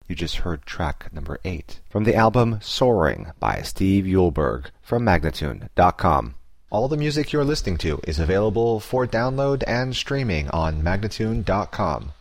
You just heard track number 8 from the album Soaring by Steve Eulberg from Magnatune.com. All the music you're listening to is available for download and streaming on Magnatune.com.